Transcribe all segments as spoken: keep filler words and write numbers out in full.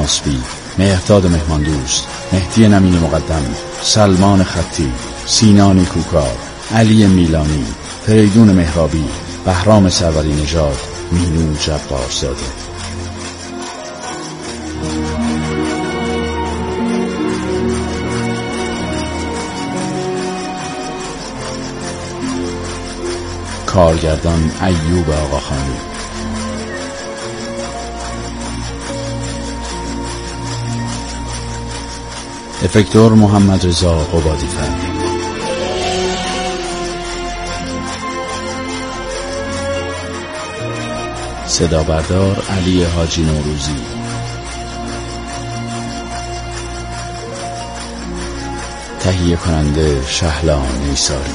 نسبی، مهرداد مهماندوست، مهدی نمین مقدم، سلمان خطی، سینا نیکوکار، علی میلانی، فریدون مهرابی، بهرام سروری نژاد، مینو جبارزاده. کارگردان ایوب آقاخانی. افکتور محمد رضا قبادی‌فر. صدا بردار علی حاجی نوروزی. تهیه کننده شهلا نیساری.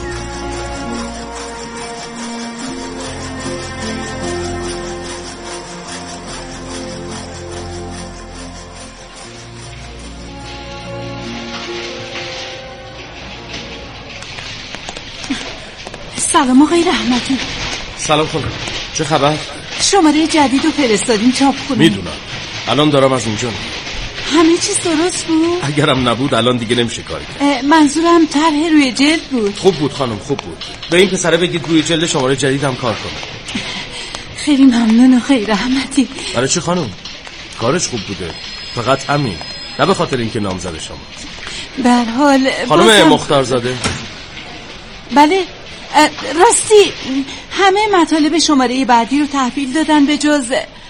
سلام آقای رحمتی. سلام خانم، چه خبر؟ شماره جدید رو فرستادیم چاپ کنیم. میدونم، الان دارم از اونجا. همه چیز درست بود؟ اگرم نبود الان دیگه نمیشه کاری کرد. منظورم طرح روی جلد بود. خوب بود خانم، خوب بود. به این پسره بگید روی جلد شماره جدیدم کار کنه. خیلی ممنون آقای رحمتی. برای چی خانم؟ کارش خوب بوده، فقط همین، نه به خاطر اینکه نامزد شما. به هر حال خانم بازم... مختارزاده. بله راستی همه مطالب شماره بعدی رو تحویل دادن به جز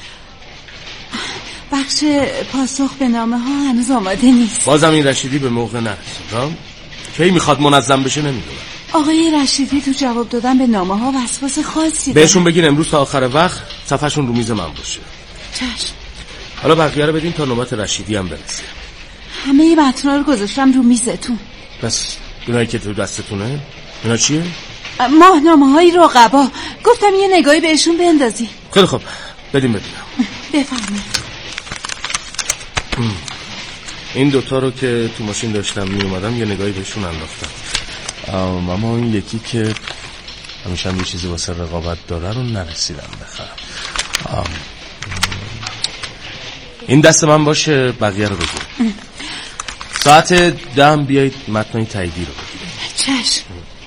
بخش پاسخ به نامه ها هنوز آماده نیست. بازم این رشیدی به موقع نرسید. کی میخواد منظم بشه نمیدونم. آقای رشیدی تو جواب دادن به نامه ها وسواس خاصی بهشون بگین امروز تا آخر وقت صفحشون رو میز من باشه. چشم. حالا بقیه رو بدین تا نوبت رشیدی هم برسه. همه متن‌ها رو گذاشتم رو میزتون. بس اینایی که تو دستتونه اینا چیه؟ ماهنامه های رقبا. گفتم یه نگاهی بهشون بندازی. خیلی خوب، بدیم بدیم. بفرمایید. این دوتا رو که تو ماشین داشتم می اومدم یه نگاهی بهشون انداختم. اما این یکی که همیشه هم یه چیزی واسه رقابت داره رو نرسیدم بخرم. این دست من باشه، بقیه رو بگیر. ساعت دهم بیایید متنای تاییدی رو بگیریم. چشم.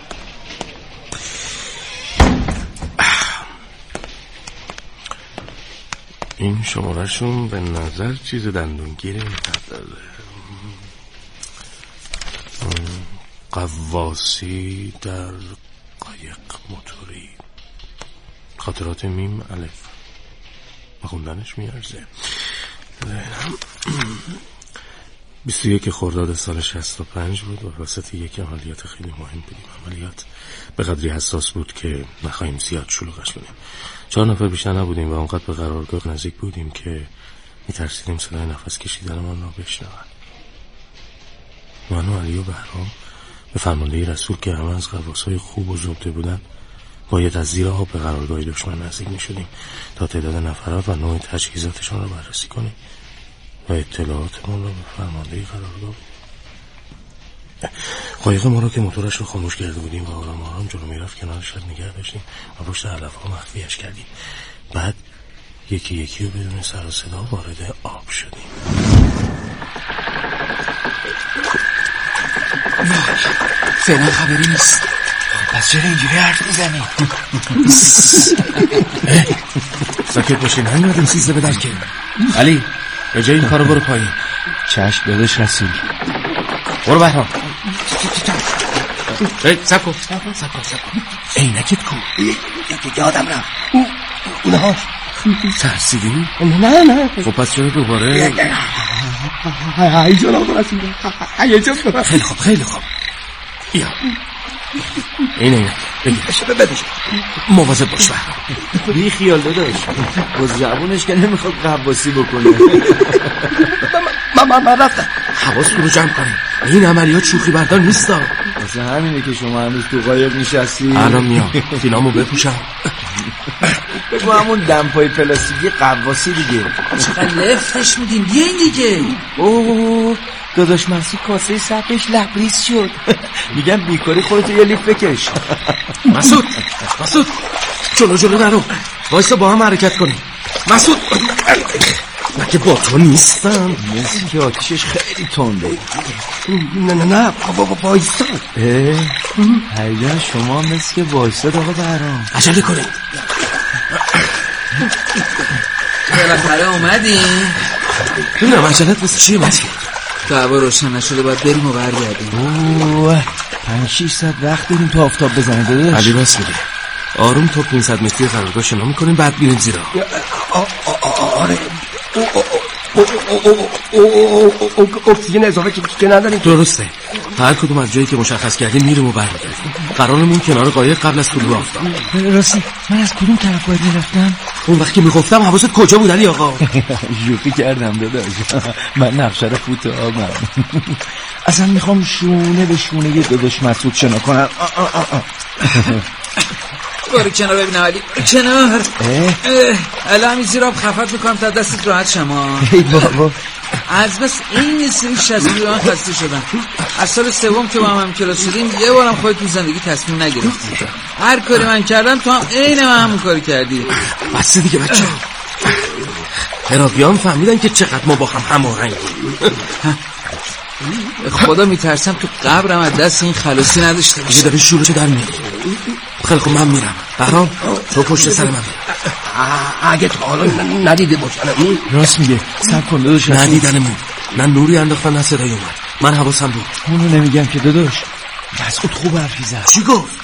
این شمارهشون به نظر چیز دندونگیری نداره. قواسی در قایق موتوری، خاطرات میم الف، بخوندنش میارزه. بیست و یک خرداد سال شصت و پنج بود و وسط یک عملیات خیلی مهم بودیم. عملیات به قدری حساس بود که نخواهیم زیاد شلوغش کنیم. چهار نفر بیشتر نبودیم و اونقدر به قرارگاه نزدیک بودیم که میترسیدیم صدای نفس کشیدن من را بشنون. من و علی و بهرام به فرمانده رسول که همه از غواصای خوب و زبده بودن باید از زیر آب به قرارگاه دشمن نزدیک میشدیم تا تعداد نفرات و نوع تجهیزاتشان را بررسی کنیم و اطلاعاتمون را به فرمانده قرارگاه. قایق ما را که موتورش رو خاموش کرده بودیم و آرام آرام جلو میرفت کنارش نگه داشتیم و پشت علف‌ها مخفیش کردیم. بعد یکی یکی و بدون سر و صدا وارد آب شدیم. فعلا خبری نیست. پس چرا اینجوری حرف میزنی؟ ساکت باشین، همین آدم سیزده به درکه. علی به جای این کارو برو پایین. چشم داداش رسول. برو بهرام. ای سکو سکو سکو سکو عینکت کو. یادم رفت. اونها ترسیدی؟ نه نه. خب پس چرا دوباره؟ ای جناب رسول. ای جناب. خیلی خوب خیلی خوب. بیا این عینک بگیرش بدش. مواظب باش بهرام. بی خیال داداش، با زبونش که نمیخواد قواسی بکنه. من من من رفتم. حواستون رو جمع کنید، این عملیات شوخی بردار نیست. واسه همینه که شما هنوز تو قایق نشستی. الان میام فیلامو بپوشم. بگو همون دمپای پلاستیکی قواسی دیگه. چقدر لفتش میدیم، بیاین دیگه. اوه داداش مسعود کاسه سقفش لبریز شد. میگم بیکاری خودتو یه لیف بکش. مسعود مسعود جلو جلو نرو، وایسا با هم حرکت کنیم. مسعود مگه با تو نیستم؟ مثل که آتیشش خیلی تنده. نه نه نه بابا وایسا. هیجان شما مثل که وایساد آقا بهرام. عجله کنید. بالاخره اومدیم. ببینم عجلت مثل چیه مسکن؟ دعوا روشن نشده باید بریم و برگردیم. اوه پنج شیش ساعت وقت داریم تا آفتاب بزنه داداش. علی راست میگه. آروم تا پانصد متری قرارگاه شنا میکنیم بعد میریم زیرا. آره اکسیژن اضافه که نداریم. درسته. هر کدوم از جایی که مشخص کردیم میریم و برمیگردیم. قرارمون کنار قایق قبل از طلوع آفتاب. راستی من از کدوم طرف باید میرفتم؟ اون وقتی میگفتم حواست کجا بود علی آقا؟ شوخی کردم داداش. من نقشه رو فوت آبم. اصلا میخوام شونه به شونه یه داداش مسعود شنا کنم. باری کنار ببینم علی. کنار الان همین زیراب خفت میکنم تا دستت راحت شما. ای بابا از بس این سری شصت من خسته شدم. از سال سوم که با هم هم کلاس شدیم یه بارم خودت تو زندگی تصمیم نگرفتی. هر کاری من کردم تو هم عین من همون کاری کردی. بس دیگه بچه عراقیان فهمیدن که چقدر ما با هم هماهنگیم. خدا میترسم تو قبرم از دست این خلاصی نداشته باشه. داره شورشو در میاری. خیلی خوب من میرم. بهرام تو پشت سر من. اگه تا حالا ندیده باشنم. راست میگه. صبر کن داداش. ندیدنمون. نه نوری انداختن نه صدای اومد. من حواسم بود. اونو نمیگم که داداش. مسعود خوب حرفی زد. چی گفت؟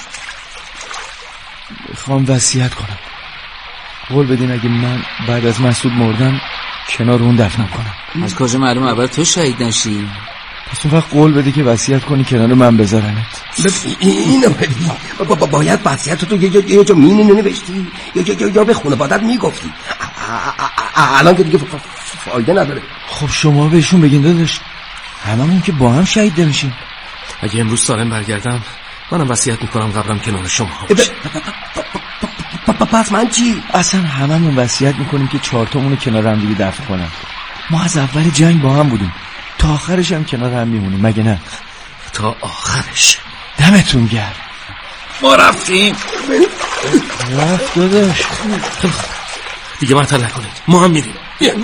میخوام وصیت کنم. قول بدین اگه من بعد از مسعود مردم کنار اون دفنم کنم. از کجا معلوم اول تو شهید نشی؟ پس اون وقت قول بده که وصیت کنی کنار من بذارنت. اینو ببین باید وصیت تو یه جا مینی ننوشتی یا به خانواده‌ات میگفتی. الان که دیگه فایده نداره. خب شما بهشون بگین داداش هممون که با هم شهید نمیشیم. اگه امروز سالم برگردم منم وصیت میکنم قبرم کنار شما باشه. پس من چی؟ اصلا هممون وصیت میکنیم که چهار تامونو کنار هم دیگه دفن کنن. ما از اول جنگ با هم بودیم تا آخرش هم کنار هم میمونیم مگه نه؟ تا آخرش. دمتون گرم. ما رفتیم. رفت داداش. دیگه معطل نکنید ما هم میریم.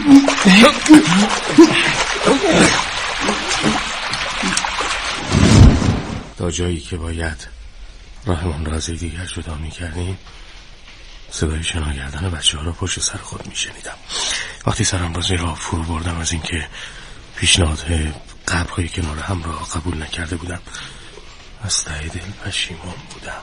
تا جایی که باید راهمون را از دیگر جدا میکردیم صدای شنا کردن بچه ها را پشت سر خود میشنیدم. وقتی سرم را زیر آب فرو بردم از اینکه پیشنهاد قبرهای کنار هم را قبول نکرده بودم از ته دل پشیمان بودم.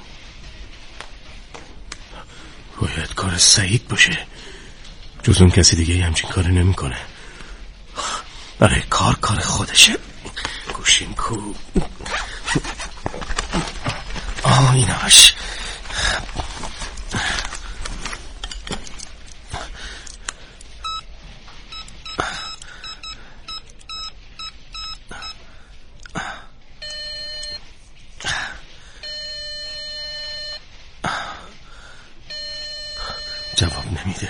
باید کار سعید باشه. جز اون کسی دیگه همچین کاری نمی کنه. برای کار کار خودشه. گوشیم کو. آه ایناش. جواب نمیده.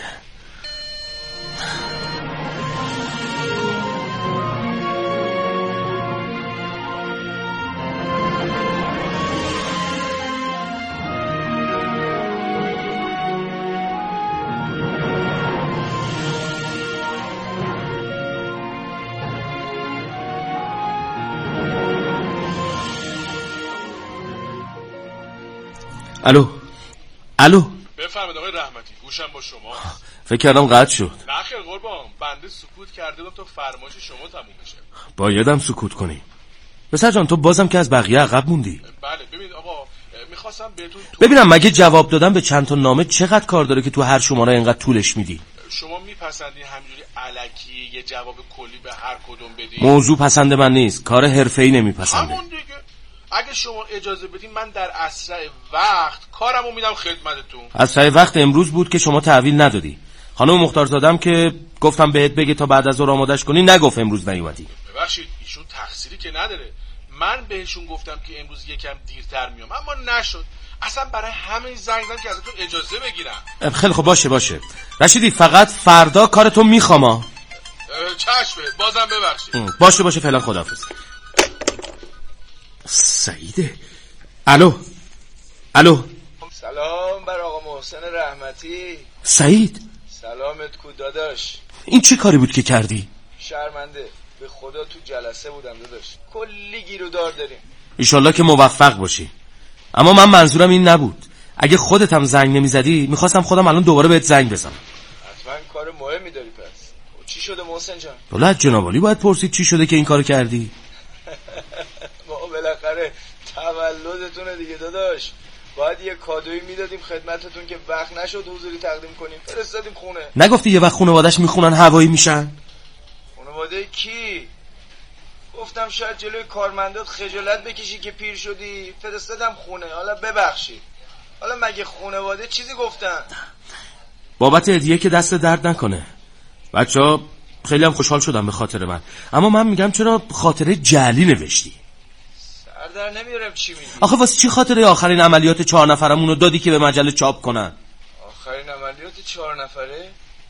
الو الو بفرمایید آقای رحمتی گوشم با شما. فکر کردم قطع شد. نه خیر قربان بنده سکوت کرده بودم تا فرمایش شما تموم بشه. بایدم سکوت کنی. پسر جان تو بازم که از بقیه عقب موندی. بله ببینید آقا میخواستم بهتون ببینم مگه جواب دادن به چند تا نامه چقدر کار داره که تو هر شماره اینقدر طولش میدی؟ شما میپسندین همینجوری الکی یه جواب کلی به هر کدوم بدین؟ موضوع پسند من نیست. کار حرفه‌ای نمیپسنده. همون دیگه. اگه شما اجازه بدین من در اسرع وقت کارمو میدم خدمتتون. اسرع وقت امروز بود که شما تحویل ندادی. خانم مختارزادم که گفتم بهت بگه تا بعد از ظهر آمادش کنی نگفت امروز نیومدی. ببخشید ایشون تقصیری که نداره. من بهشون گفتم که امروز یکم دیرتر میام اما نشد. اصلا برای همین زنگ زدم که ازتون اجازه بگیرم. خیلی خب باشه باشه. رشیدی فقط فردا کارتو میخوام. چشمه بازم ببخشید. باشه باشه فعلا خداحافظ. سعیده. الو الو سلام بر آقا محسن رحمتی. سعید سلامت کو داداش. این چه کاری بود که کردی؟ شرمنده، به خدا تو جلسه بودم داداش، کلی گیرودار داریم. ایشالله که موفق باشی. اما من منظورم این نبود. اگه خودت هم زنگ نمیزدی میخواستم خودم الان دوباره بهت زنگ بزنم. حتما کار مهمی داری پس. چی شده محسن جان؟ دولت جناب عالی باید پرسید چی شده که این کارو کردی. ما بالاخره تولدتونه دیگه داداش، باید یه کادویی میدادیم خدمتتون که وقت نشد حضوری تقدیم کنیم. فرستادیم خونه. نگفتی یه وقت خانواده‌اش میخونن هوایی میشن؟ خانواده کی؟ گفتم شاید جلوی کارمندات خجالت بکشی که پیر شدی، فرستادم خونه. حالا ببخشید، حالا مگه خانواده چیزی گفتن؟ بابت هدیه که دست درد نکنه. بچه‌ها خیلی هم خوشحال شدم به خاطر من، اما من میگم چرا خاطره جعلی نوشتی؟ سر در نمیارم چی میگی؟ آخه واسه چی خاطره آخرین عملیات چهار نفرمون رو دادی که به مجله چاپ کنن؟ آخرین عملیات چهار نفره؟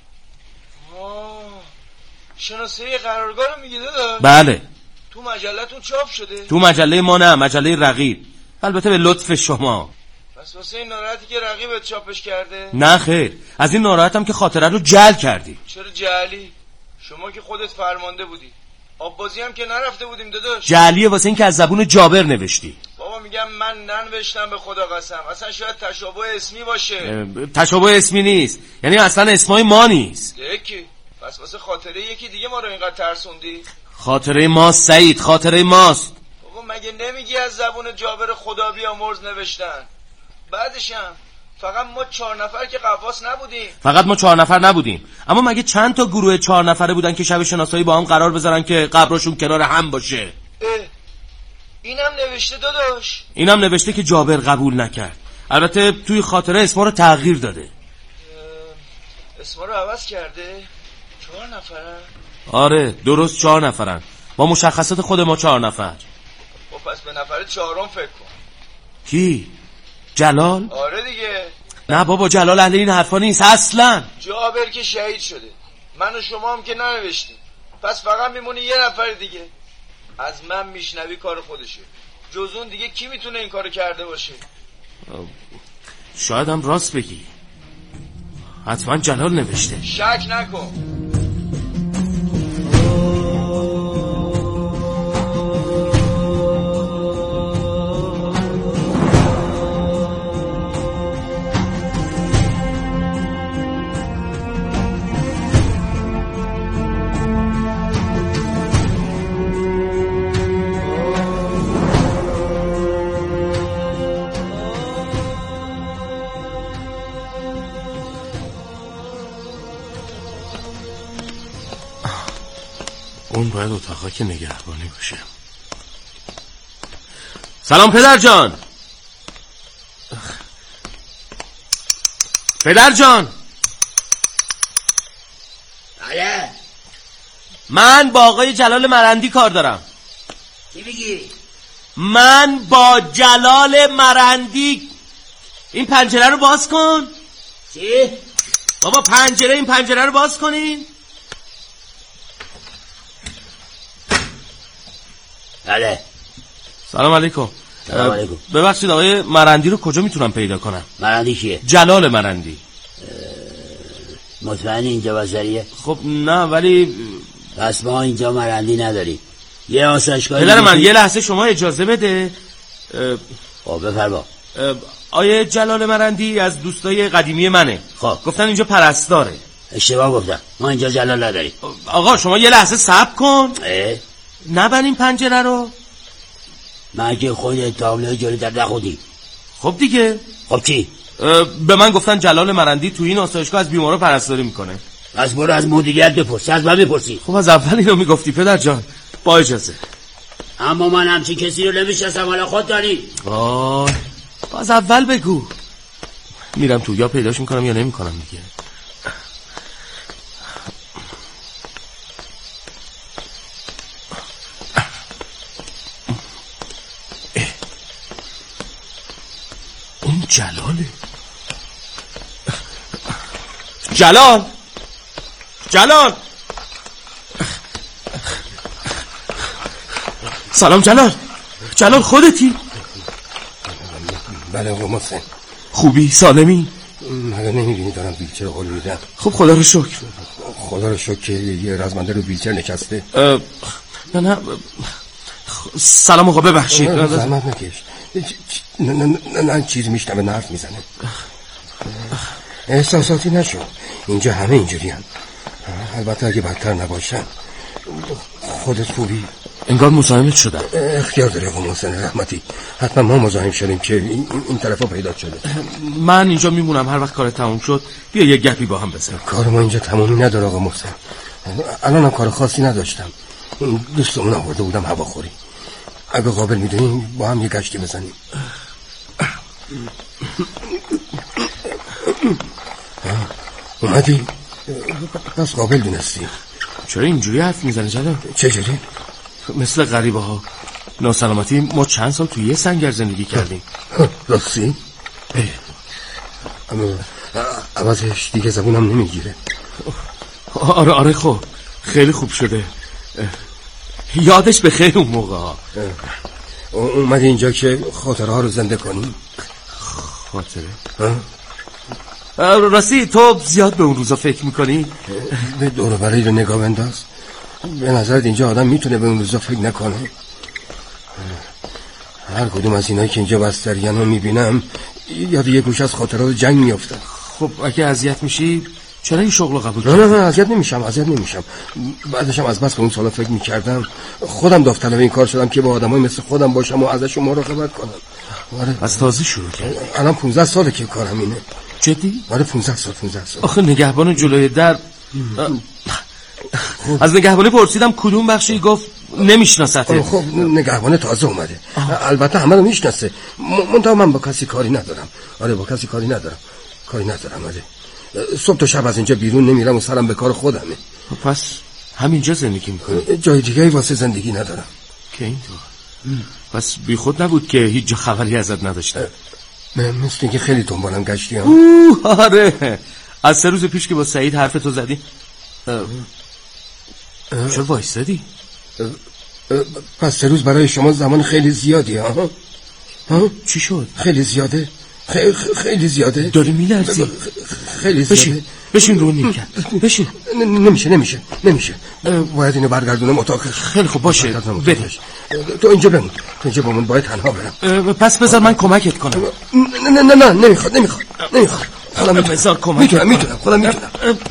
آه، شناسه قرارگاه رو میگی داداش؟ بله. تو مجله‌تون چاپ شده؟ تو مجله ما نه، مجله رقیب. البته به لطف شما. بس واسه این ناراحتی که رقیبت چاپش کرده؟ نه خیر، از این ناراحتم که خاطره رو جعل کردی. چرا جعلی؟ شما که خودت فرمانده بودی. آب بازی هم که نرفته بودیم داداش. جعلیه واسه این که از زبون جابر نوشتی. بابا میگم من ننوشتم به خدا قسم. اصلا شاید تشابه اسمی باشه. تشابه اسمی نیست، یعنی اصلا اسمای ما نیست. یکی پس واسه خاطره یکی دیگه ما رو اینقدر ترسوندی؟ خاطره ماست سعید، خاطره ماست. بابا مگه نمیگی از زبون جابر خدا بیامرز نوشتن؟ بعدش هم فقط ما چهار نفر که قواس نبودیم. فقط ما چهار نفر نبودیم، اما مگه چند تا گروه چهار نفره بودن که شب شناسایی با هم قرار بذارن که قبرشون کنار هم باشه؟ اه اینم نوشته داداش؟ اینم نوشته که جابر قبول نکرد. البته توی خاطره اسما رو تغییر داده. اسما رو عوض کرده؟ چهار نفرن؟ آره درست چهار نفرن، با مشخصات خود ما چهار نفر. خب پس به نفر چهارم فکر کن. کی؟ جلال؟ آره دیگه. نه بابا جلال اهل این حرفا نیست اصلا. جابر که شهید شده، من و شما هم که ننوشتیم، پس فقط میمونه یه نفر دیگه. از من میشنوی کار خودشه، جز اون دیگه کی میتونه این کارو کرده باشه؟ شاید هم راست بگی، حتما جلال نوشته. شک نکن. اون باید اتاقا که نگهبانی باشه. سلام پدر جان. پدر جان. آره من با آقای جلال مرندی کار دارم. چی میگی؟ من با جلال مرندی. این پنجره رو باز کن. چی؟ بابا پنجره، این پنجره رو باز کنین. بله. سلام علیکم. سلام علیکم. ببخشید آقای مرندی رو کجا میتونم پیدا کنم؟ مرندی کیه؟ جلال مرندی. مطمئنی اینجا بازاریه؟ خب نه ولی پس ما اینجا مرندی نداریم. یه آسایشگاه پدر من یه لحظه شما اجازه بده. خب بفرما. آیه جلال مرندی از دوستای قدیمی منه. خب گفتن اینجا پرستاره. اشتباه گفتم، ما اینجا جلال نداریم. آقا شما یه لحظه صبر کن. اه؟ نبرین پنجره رو. مگه خودت تابلوی جلوی در نخودی؟ خب دیگه. خب چی؟ به من گفتن جلال مرندی تو این آسایشگاه از بیمارا پرستاری میکنه. از برو از مدیریت بپرس، از من بپرسی. خب از اول اینو میگفتی پدر جان. با اجازه. اما من همچین کسی رو نمیشناسم، حالا خود داری. آه از اول بگو. میرم تو یا پیداش میکنم یا نمیکنم دیگه. اون جلاله. جلال جلال سلام جلال. جلال خودتی؟ بله آقا محسن. خوبی؟ سالمی؟ مگه نمیبینی دارم بیلچه قول میدم؟ خب خدا رو شکر. خدا رو شکر که یه رزمنده رو ویلچر نشسته. نه نه سلام آقا ببخشید. زحمت نکش. نه نه نه, نه چیزی میشنوه نرف میزنه. احساساتی نشو، اینجا همه اینجوری هم. البته اگه بدتر نباشن. خودت خوبی؟ انگار مزاحمت شدم. اختیار داره آقا محسن رحمتی، حتما ما مزاحم شدیم که این, این طرفا پیدا شده. من اینجا میمونم، هر وقت کار تموم شد بیا یه گپی با هم بزنیم. کار ما اینجا تمومی نداره آقا محسن، الانم کار خاصی نداشتم، دوستمون آورده بودم هواخوری، اگه قابل میدونیم با هم یه گشتی بزنیم. اومدی؟ پس قابل دونستی. چرا اینجوری حرف میزنی جلال؟ چجوری؟ مثل غریبه ها. ناسلامتی ما چند سال توی یه سنگر زندگی کردیم. راستی؟ اما عوضش دیگه زبونم نمیگیره. آره آره خب خیلی خوب شده، یادش به خیر اون موقع ها. اومدی اینجا که خاطره ها رو زنده کنی؟ خاطره؟ راستی تو زیاد به اون روزا فکر میکنی؟ به دور و برای رو نگاه بنداز، به نظرت اینجا آدم میتونه به اون روزا فکر نکنه؟ هر کدوم از اینایی که اینجا بستریان رو میبینم یاد یه گوش از خاطرات جنگ میافتم. خب اگه اذیت میشی چرا این شغل رو قبول کردی؟ نه نه نه اذیت نمیشم اذیت نمیشم بعدش هم از بس به اون سالا فکر میکردم خودم داوطلب این کار شدم که با آدمای مثل خودم باشم و ازشون مراقبت کنم. آره از تازه شروع کردی؟ الان پونزده ساله که کارم اینه. جدی؟ آره پونزده سال پونزده سال. آخه نگهبان جلوی در از نگهبانی پرسیدم کدوم بخشی، گفت نمیشناسته. خب نگهبان تازه اومده. آه. البته همه رو میشناسه، منتها من با کسی کاری ندارم. آره با کسی کاری ندارم کاری ندارم آره صبح تا شب از اینجا بیرون نمیرم و سرم به کار خودمه. پس همینجا زندگی میکنی؟ جای دیگه واسه زندگی ندارم. که اینطور؟ پس بی خود نبود که هیچ جا خبری ازت نداشتم؟ مثل اینکه خیلی دنبالم گشتی ها. آره از سه روز پیش که با سعید حرف تو زدی. چرا وایستادی؟ پس سه روز برای شما زمان خیلی زیادی ها؟ ها؟ چی شد؟ خیلی زیاده خیلی, خیلی زیاده. داری میلرزی؟ خیلی زیاده. بشین بشین رو نیم کرد بشین. نمیشه نمیشه نمیشه باید اینو برگردونم اتاق. خیلی خوب باشه بریم. تو اینجا بمون تو اینجا بمون باید تنها برم. پس بذار من کمکت کنم. نه نه نه نه نمیخواد نمیخواد نمیخواد خودم بذار کمک میتونم میتونم خودم میتونم.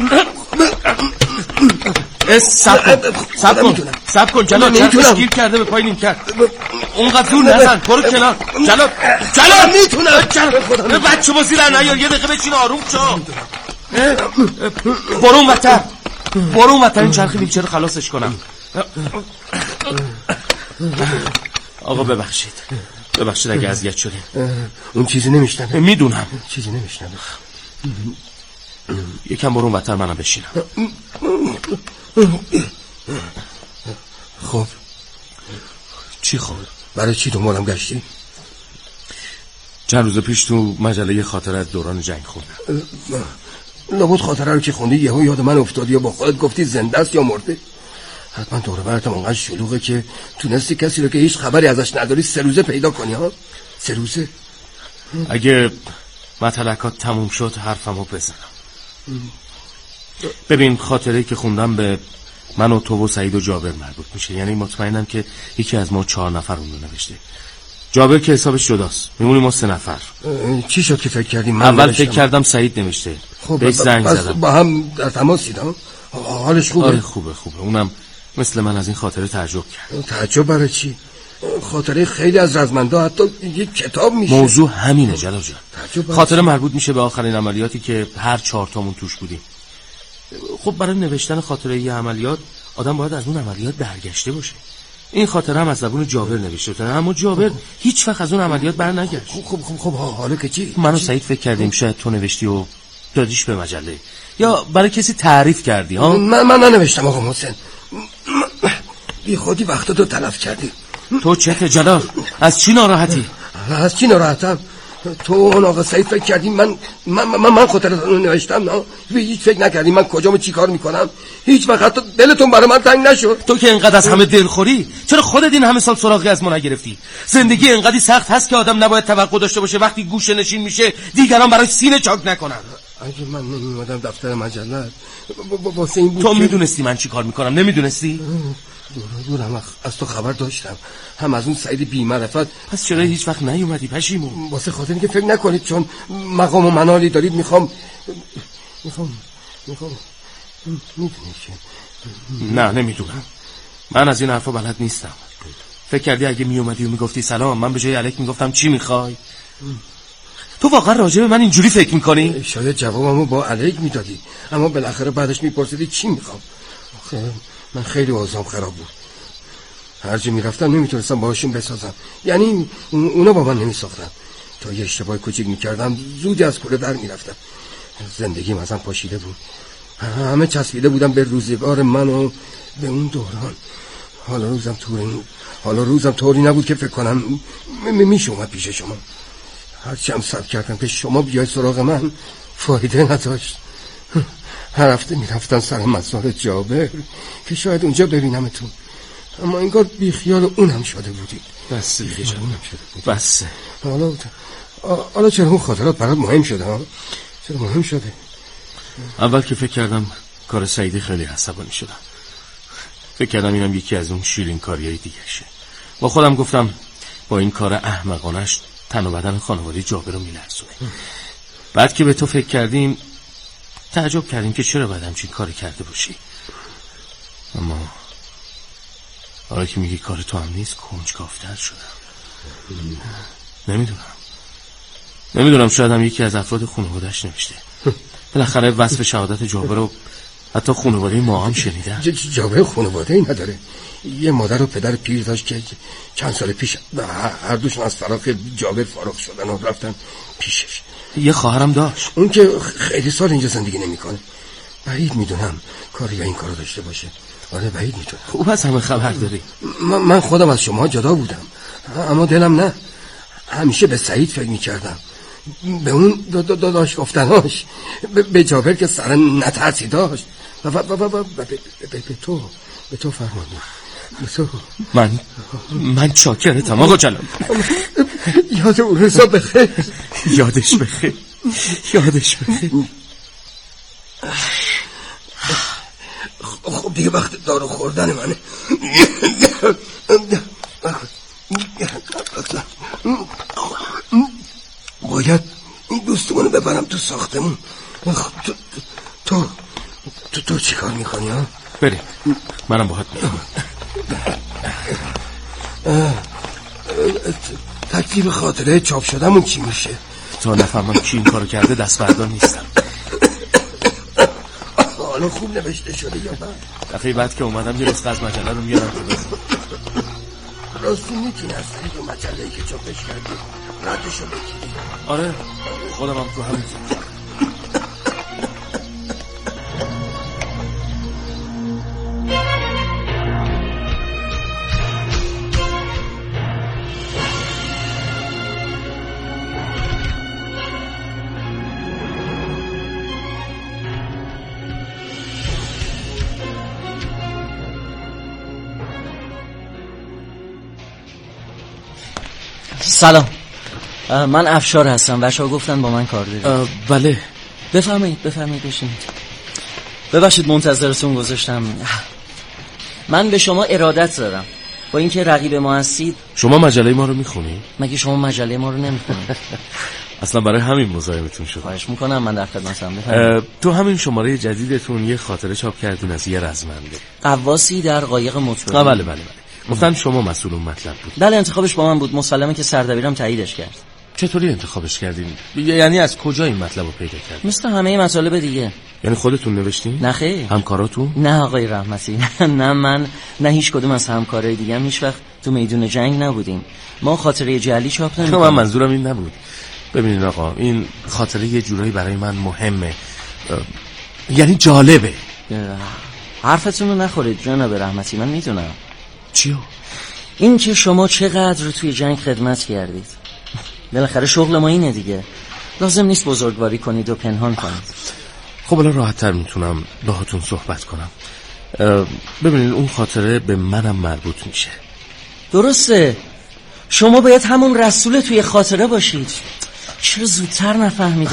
سب کن سب کن سب کن جلال چرخش گیر کرده به پای نیم کرد. اونقدر دور نزن برو کنار. جلال جلال میتونم. بچه بازی در نیار یه دقیقه بچین آروم شو. برو اون وطر برو اون وطر این چرخ ویلچر رو خلاصش کنم. آقا ببخشید ببخشید اگه اذیت شدیم. اون چیزی نمیشنوه. میدونم چیزی نمیشنوه. یکم برو اون وطر منم بشینم. خب چی خب؟ برای چی دنبالم گشتی؟ چند روز پیش تو مجله خاطره از دوران جنگ خوندم. لابد خاطره رو که خوندی یهو یاد من افتادی یا با خودت گفتی زنده است یا مرده؟ حتما دور براتم اونقدر شلوغه که تونستی کسی رو که هیچ خبری ازش نداری سه روزه پیدا کنی ها؟ سه روزه؟ اگه مطلقات تموم شد حرفمو بزنم. ببین خاطره‌ای که خوندم به من و تو و سعید و جابر مربوط میشه، یعنی مطمئنم که یکی از ما چهار نفر اون رو نوشته. جابر که حسابش جداست، میمونیم ما سه نفر. چی شد که فکر کردیم من اول فکر کردم سعید نوشته. خب بهش زنگ زدم. با هم در تماسیدم. حالش خوبه؟ آره خوبه خوبه. اونم مثل من از این خاطره تعجب کرد. تعجب برای چی؟ خاطره خیلی از رزمندا حتی یک کتاب میشه. موضوع همینه جلال جان. خاطره مربوط میشه به آخرین عملیاتی که هر چهار تامون توش بودیم. خب برای نوشتن خاطره ی عملیات آدم باید از اون عملیات برگشته باشه. این خاطره هم از زبون جابر نوشته شده، اما جابر هیچ وقت از اون عملیات برنگشت. خب خب خب حالا که چی؟ من و سعید فکر کردیم شاید تو نوشتی و دادیش به مجله یا برای کسی تعریف کردی ها؟ من من ننوشتم آقا محسن. بی خودی وقتتو تلف کردی. تو چته جلال؟ از چی ناراحتی؟ از چی ناراحتم؟ تو اون آقا سعید فکر کردی من من من, من خاطره رو نوشتم؟ نه هیچ فکر نکردی من کجا چی کار میکنم؟ هیچ وقت دلتون برای من تنگ نشد؟ تو که اینقدر از همه دلخوری چرا خودت این همه سال سراغی از ما نگرفتی؟ زندگی اینقدر سخت هست که آدم نباید توقع داشته باشه وقتی گوشه نشین میشه دیگران براش سینه چاک نکنن. اگه من نمیومدم دفتر مجلت واسه این بود تو که... میدونستی من چی کار میکنم؟ نمیدونستی؟ دورا دورم از تو خبر داشتم، هم از اون سعید بی‌معرفت. پس چرا هیچ وقت نیومدی پشیمون؟ واسه خاطر اینکه فکر نکنید چون مقام و منالی دارید میخوام میخوام میخوام میدونی که نه نمیدونم، من از این حرفا بلد نیستم. فکر کردی اگه میومدی و میگفتی سلام، من به جای الک میگفتم چی میخوای؟ تو واقعا راجع به من اینجوری فکر میکنی؟ شاید جوابمو با الک میدادی، اما بالاخره بعدش میپرسیدی چی میخوام. آخه من خیلی اوضاعم خراب بود، هر جا میرفتم نمیتونستم باهاشون بسازم، یعنی اونا با من نمیساختن. تا یه اشتباه کوچیک میکردم زودی از کوره در میرفتم. زندگیم ازم پاشیده بود، همه چسبیده بودم به روزگار من و به اون دوران. حالا روزم طوری حالا روزم طوری نبود که فکر کنم میشه اومد پیش شما. هرچی هم صبر کردم که شما بیای سراغ من فایده نداشت. هر هفته میرفتن سر مزار جابر که شاید اونجا ببینمتون، اما انگار بی خیال اونم شده بودید. بس دیگه جان، اونم شده بودید. بس حالا حالا چرا اون خاطرات برات مهم شده ها؟ چرا مهم شده؟ اول که فکر کردم کار سعیدی خیلی عصبانی شدم. فکر کردم اینم یکی از اون شیرین کاریای دیگه شه. با خودم گفتم با این کار احمقانش تن و بدن خانواده جابر رو میلرزونه. بعد که به تو فکر کردیم تعجب کردیم که چرا باید همچین کاری کرده باشی. اما حالا که میگی کار تو هم نیست کنجکاوتر شدم. نمیدونم نمیدونم شاید هم یکی از افراد خانواده‌اش نوشته. بالاخره وصف شهادت جابر رو حتی خانواده ما هم شنیدن. جابر خانواده ای نداره، یه مادر و پدر پیر داشت که چند سال پیش هر دوشون از فراق جابر فارغ شدن و رفتن پیشش. یه خواهرم داشت، اون که خیلی سال اینجا زندگی نمیکنه. بعید میدونم کاری این کارو داشته باشه. آره بعید میدونم. خوب از همه خبر داری. من, من خودم از شما جدا بودم، اما دلم نه. همیشه به سعید فکر میکردم، به اون داداش گفتناش، به جابر که سر نترسی داشت و به تو به تو فرمانده به تو. من من چاکرتم آقا جلال. یاد اون روزا بخیر. یادش بخیر یادش بخیر. خب دیگه وقت دارو خوردن منه. باید این دوستمونو ببرم تو ساختمون. تو تو تو, تو چی کار میکنی ها؟ بریم منم باهات میام. تکلیف خاطره چاپ شدمون چی میشه؟ تا نفهمم کی این کارو کرده دست بردار نیستم. حالا خوب نوشته شده یا بعد؟ دفعه بعد که اومدم یه نسخه از مجله رو میارم تو بزن. راستی میتونی از طریق مجله‌ای که چاپش کردی ردشو بگیری؟ آره خودم هم تو همین فکر. سلام، من افشار هستم. بچه‌ها گفتن با من کار دارید. بله بفرمایید بفرمایید بشینید. ببخشید منتظرتون گذاشتم. من به شما ارادت دارم، با اینکه رقیب ما هستید. شما مجله ما رو میخونید؟ مگه شما مجله ما رو نمیخونید؟ اصلا برای همین مزاحمتون شدم. خواهش میکنم، من در خدمتم. تو همین شماره جدیدتون یه خاطره چاپ کردین از یه رزمنده قواسی در قایق موتوری. بله بله بله. گفتن شما مسئول اون مطلب بود. بله انتخابش با من بود، مسلمه که سردبیرم تاییدش کرد. چطوری انتخابش کردین؟ یعنی از کجا این مطلب رو پیدا کردین؟ مثل همه مطالب دیگه. یعنی خودتون نوشتین؟ نه خیر. همکاراتون؟ نه آقای رحمتی. نه من نه هیچ کدوم از همکارای دیگه هم هیچ وقت تو میدون جنگ نبودیم. ما خاطره جعلی چاپ نمی‌کنیم. من منظورم این نبود. ببینید آقا، این خاطره یه جورایی برای من مهمه، یعنی جالبه. حرفتون رو نخورید جناب رحمتی، من میدونم. چیو؟ این که شما چقدر توی جنگ خدمت کردید. بالاخره شغل ما اینه دیگه، لازم نیست بزرگواری کنید و پنهان کنید. خب الان راحت تر میتونم باهاتون صحبت کنم. ببینید اون خاطره به منم مربوط میشه. درسته، شما باید همون رسول توی خاطره باشید. چرا زودتر نفهمیدم؟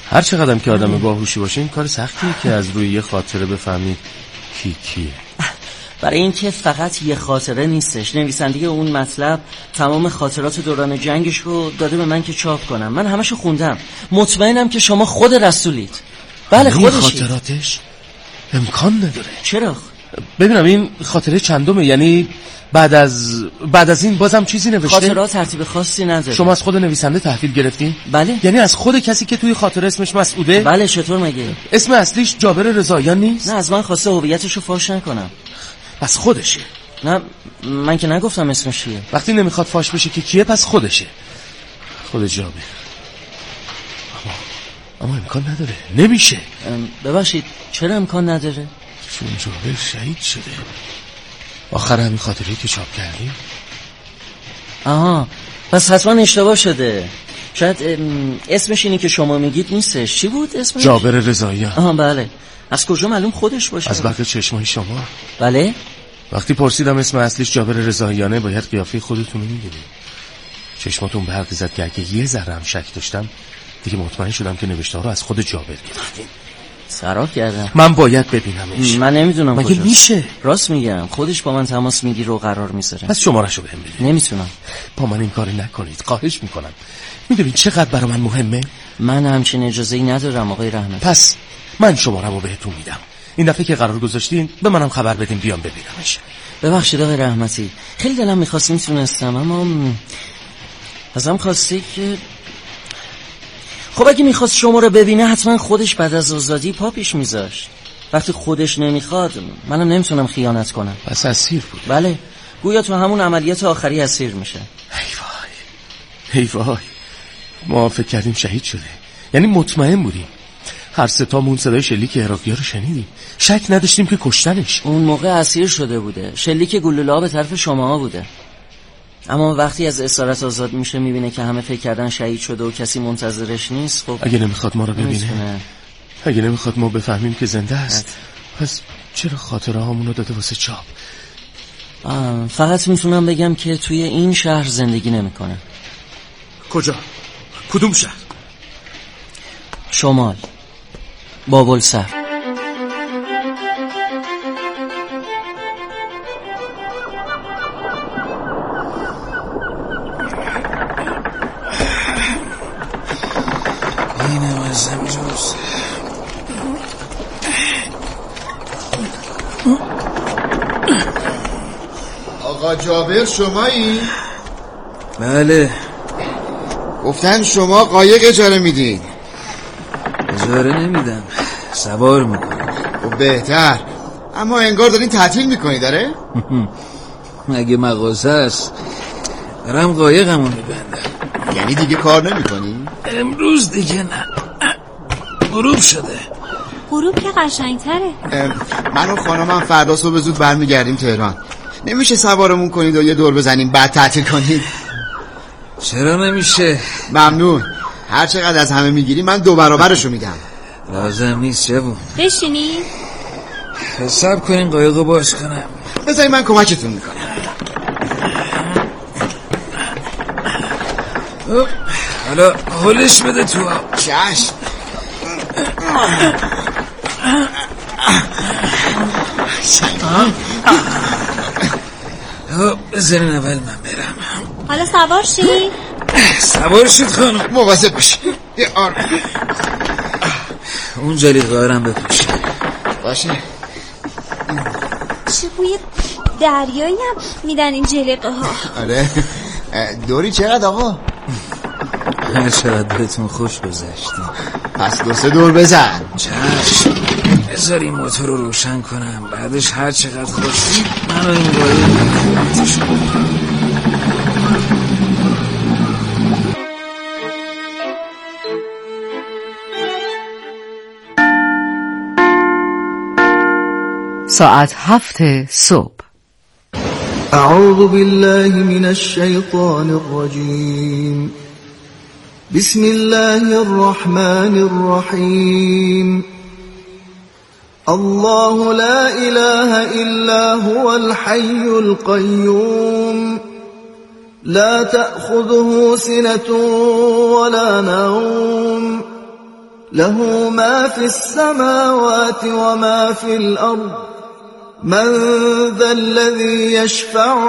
هر چقدر که آدم باهوشی باشه این کار سختیه که از روی یه خاطره بفهمید کی کیه. برای اینکه فقط یه خاطره نیستش، نویسنده اون مطلب تمام خاطرات دوران جنگش رو داده به من که چاپ کنم. من همشو خوندم، مطمئنم که شما خود رسولید. بله خودشی. خاطراتش امکان نداره. چرا؟ ببینم این خاطره چندمه؟ یعنی بعد از بعد از این بازم چیزی نوشته؟ خاطرات ترتیب خاصی نداره. شما از خود نویسنده تحویل گرفتین؟ بله. یعنی از خود کسی که توی خاطره اسمش مسعوده؟ بله. چطور مگه؟ اسم اصلیش جابر رضاییان نیست؟ نه، از من خواسته هویتشو فاش نکنم. پس خودشه. نه من که نگفتم اسمش چیه. وقتی نمیخواد فاش بشه که کیه پس خودشه. خود جابر. اما اما امکان نداره. نمیشه. ببخشید چرا امکان نداره؟ چون جابر شهید شده. آخر همین خاطره که چاپ کردیم. آها پس حتما اشتباه شده. شاید اسمش اینی که شما میگید نیستش. چی بود اسمش؟ جابر رضاییان. آها بله. از کجا معلوم خودش باشه؟ از برق چشمای شما. بله. وقتی پرسیدم اسم اصلیش جابر رضاییانه باید قیافه خودتون رو میدیدید. چشماتون برق زد که اگه یه ذره هم شک داشتم دیگه مطمئن شدم که نوشته ها رو از خود جابر گرفتین. سراغ کردم. من باید ببینمش. من نمیدونم مگه کجاست. میشه؟ راست میگم، خودش با من تماس میگیره و قرار میذاره. پس شماره‌شو بهم بدید. نمیتونم. با من این کاری نکنید، خواهش میکنم. میدونید چقدر برای من مهمه؟ من همچین اجازه‌ای ندارم آقای رحمت. پس من شماره‌مو بهتون میدم. این دفعه که قرار گذاشتین به منم خبر بدین بیام ببینمش. ببخشید آقای رحمتی، خیلی دلم می‌خواست میتونستم، اما ازم خواستی که خب اگه میخواست شما رو ببینه حتما خودش بعد از آزادی پا پیش میذاشت. وقتی خودش نمیخواد منم نمیتونم خیانت کنم. پس اسیر بود؟ بله، گویا تو همون عملیات آخری اسیر میشه. ای وای ای وای، ما فکر کردیم شهید شده، یعنی مطمئن بودیم. هر ستامون صدای شلیک عراقی‌ها رو شنیدیم، شک نداشتیم که کشتنش. اون موقع اسیر شده بوده، شلیک گلوله‌ها به طرف شماها بوده. اما وقتی از اسارت آزاد میشه میبینه که همه فکر کردن شهید شده و کسی منتظرش نیست. خب اگه نمیخواد ما رو ببینه میتونه. اگه نمیخواد ما بفهمیم که زنده است پس چرا خاطره هامونو داده واسه چاپ؟ فقط میتونم بگم که توی این شهر زندگی نمیکنه. کجا؟ کدوم شهر؟ شمال، بابلسر. اینم از امروز. آقا جابر شمایی؟ بله. گفتن شما قایق اجاره میدین. اجاره نمیدم، سوار میکنم. خب بهتر، اما انگار دارین تعطیل میکنی داره؟ مگه مغازه است؟ دارم قایقمو میبندم. یعنی دیگه کار نمیکنی؟ امروز دیگه نه، غروب شده. غروب که قشنگتره. من و خانمم فردا صبح زود برمیگردیم تهران. نمیشه سوارمون کنید و یه دور بزنیم بعد تعطیل کنید؟ چرا نمیشه؟ ممنون. هر چقدر از همه میگیری من دو برابرشو میدم. لازم نیست جوون. بشینی؟ حساب کنین قایقو باز کنم. بذاری من کمکتون میکنم. حالا حلش بده تو آب. چشم. بذارین اول من برم. حالا سوار شی؟ سوار شید خانم. مواظب باش. یه آرم. اون جلیقه هارم بپوشه. باشه. چه بوی دریایی هم میدن این جلیقه ها. آره. دوری چقدر آقا؟ هر چقدر بهتون خوش گذشتیم. پس دو سه دور بزن. چشم. بذار این موتور رو روشن کنم، بعدش هر چقدر خوشی منو این قایق کنم. ساعت هفت صبح. اعوذ بالله من الشیطان الرجیم. بسم الله الرحمن الرحیم. الله لا اله الا هو الحي القيوم لا تأخذه سنة ولا نوم له ما في السماوات وما في الأرض من ذا الذي يشفع